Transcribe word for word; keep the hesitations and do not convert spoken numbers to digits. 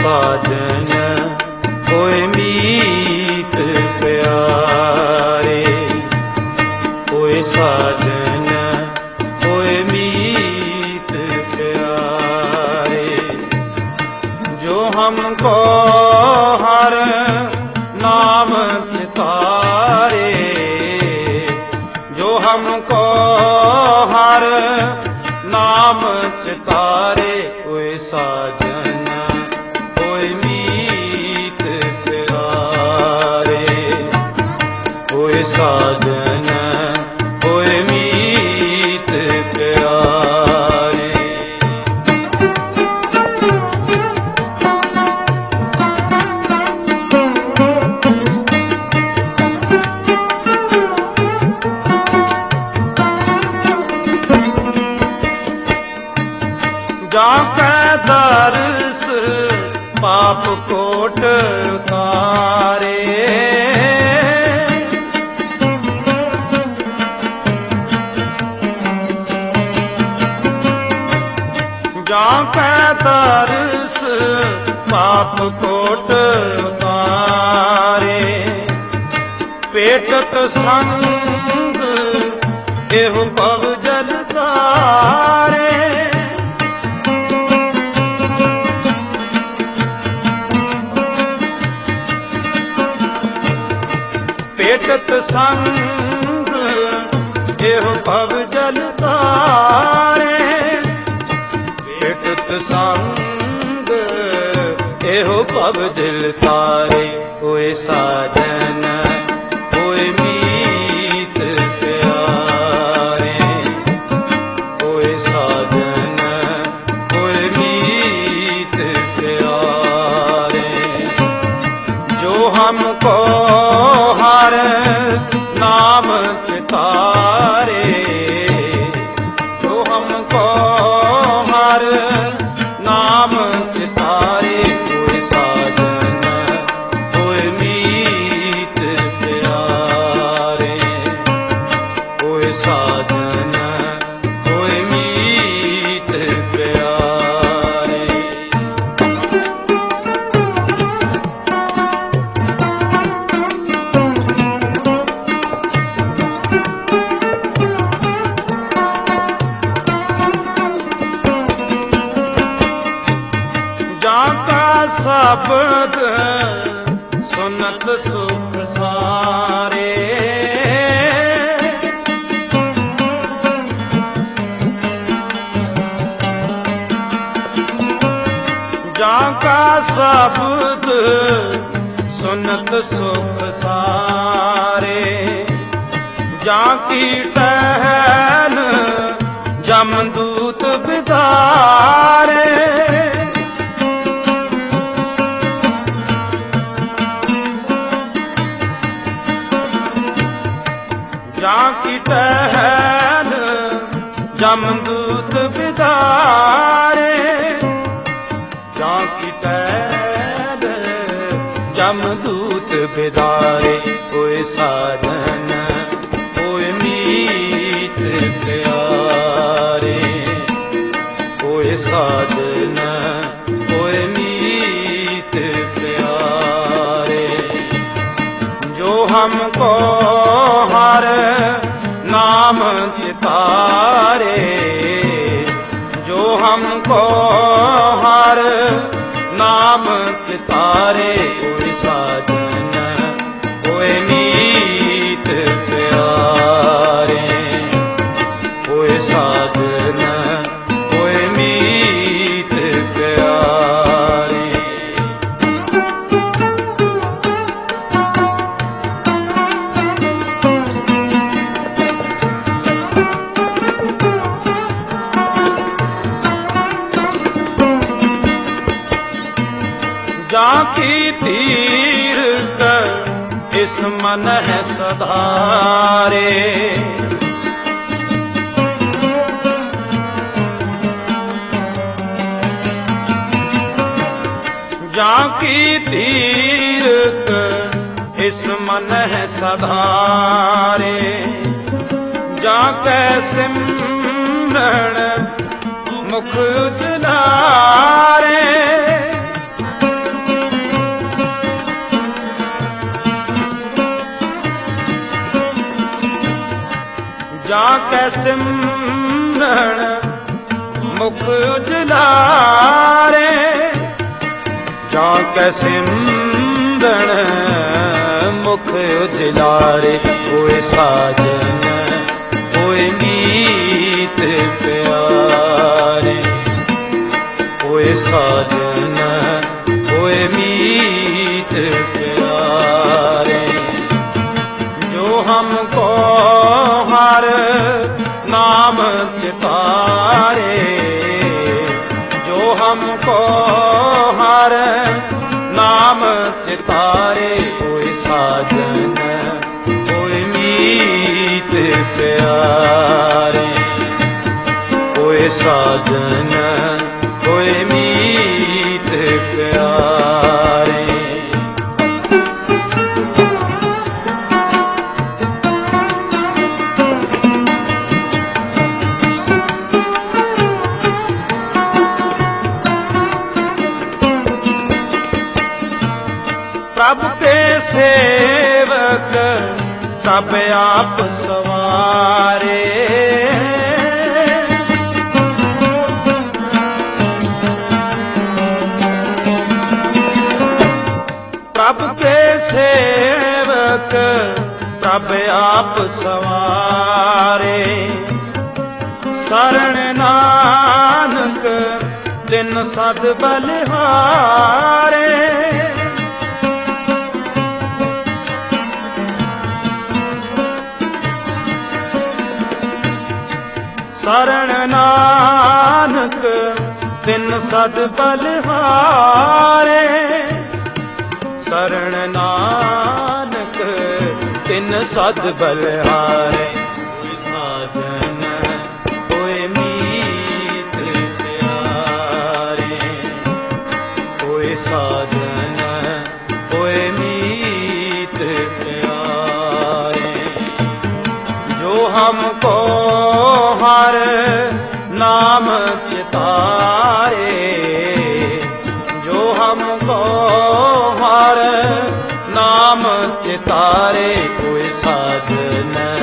ਸਾਜਨ ਹੋਏ ਮੀਤ ਪਿਆਰੇ, ਹੋਏ ਸਾਜਨ ਹੋਏ ਮੀਤ प्यारे। जो हमको हर नाम चितारे, जो हमको हर नाम चितारे, कोई साजन कोई मीत प्यारे, कोई साजन कोई मीत प्यारे। जाके दर्श पाप कोट उतारे, जाके दर्श पाप कोट उतारे। पेटत संग एहो पव जल तारे, पेटत संग एहो पव जल तारे, पेटत संग एहो पव जल तारे। कोई साजन कोई मीत प्यारे, कोई साजन कोई मीत प्यारे। जो हमको हर नाम चितारे, जो हमको हर नाम चितारे, कोई साजन कोई मीत प्यारे, कोई साजन कोई मीत प्यारे। जाका शब्द सुनत सुख सारे, जाका शब्द सुनत सुख सारे। जाकी टहल जमदूत बिदारे, जाकी टहल जमदूत बिदारे, जाकी टहल जमदूत बिदारे। कोई साजन कोई मीत प्यारे, कोई साजन कोई मीत प्यारे। जो हमको हर नाम चितारे, जो हमको हर नाम चितारे, कोई साजन कोई मीत प्यारे, कोई साजन कोई मीत प्यारे। जाकी तीर्थ इस मन है सधारे, जाकी तीर्थ इस मन है सधारे। जाके सिमरण मुख उजलारे, ਕੈ ਸਿਮਰਨ ਮੁਖ ਉਜਲਾਰੇ, ਜਾਂ ਕੈ ਸਿਮਰਨ ਮੁਖ ਉਜਲਾਰੇ। ਹੋਏ ਸਾਜਨ ਹੋਏ ਮੀਤ ਪਿਆਰੇ, ਹੋਏ ਸਾਜਨ ਹੋਏ ਮੀਤ ਪਿਆਰੇ। ਜੋ ਹਮਕੋ ਹਰ नाम चितारे, जो हमको हर नाम चितारे। कोई साजन कोई मीत प्यारे, कोई साजन कोई मीत प्यारे। प्रभु के सेवक तब आप सवारे, प्रभु के सेवक तब आप सवारे। शरण नानक तिन सद बलिहारे, शरण नानक तिन सद बलिहारे। शरण नानक तिन सद बलिहारे। कोई साजन कोई मीत प्यारे, कोई साजन कोई मीत प्यारे। जो हमको हर नाम चितारे, जो हमको हर नाम चितारे। कोई साजन